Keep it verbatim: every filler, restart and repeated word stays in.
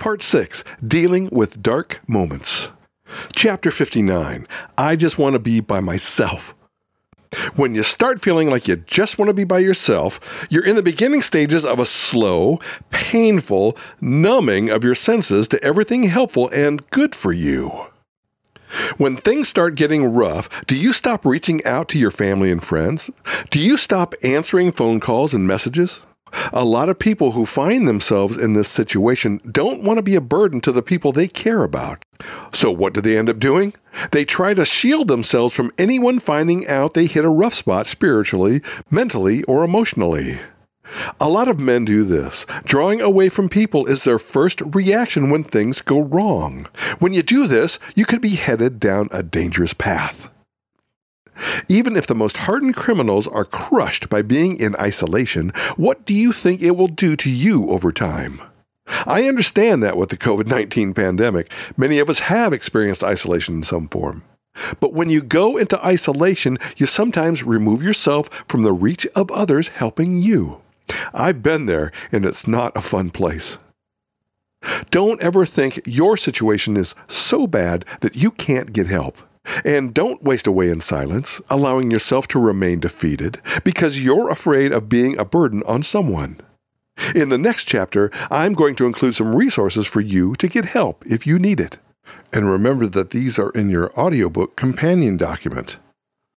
Part six, Dealing with Dark Moments. Chapter fifty-nine, I Just Want to Be by Myself. When you start feeling like you just want to be by yourself, you're in the beginning stages of a slow, painful numbing of your senses to everything helpful and good for you. When things start getting rough, do you stop reaching out to your family and friends? Do you stop answering phone calls and messages? A lot of people who find themselves in this situation don't want to be a burden to the people they care about. So what do they end up doing? They try to shield themselves from anyone finding out they hit a rough spot spiritually, mentally, or emotionally. A lot of men do this. Drawing away from people is their first reaction when things go wrong. When you do this, you could be headed down a dangerous path. Even if the most hardened criminals are crushed by being in isolation, what do you think it will do to you over time? I understand that with the covid nineteen pandemic, many of us have experienced isolation in some form. But when you go into isolation, you sometimes remove yourself from the reach of others helping you. I've been there, and it's not a fun place. Don't ever think your situation is so bad that you can't get help. And don't waste away in silence, allowing yourself to remain defeated because you're afraid of being a burden on someone. In the next chapter, I'm going to include some resources for you to get help if you need it. And remember that these are in your audiobook companion document.